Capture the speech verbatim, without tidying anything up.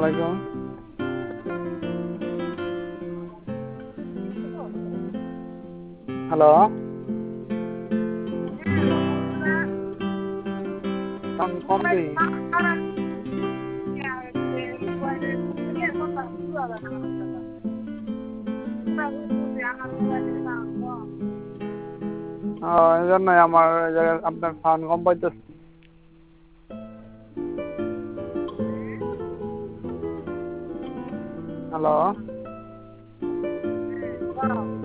আলাইকুম। Hello, sound কম দেই। ও, এই জন্যই আমার এই জায়গায় আপনার সাউন্ড কম পাইতেছে। হ্যালো।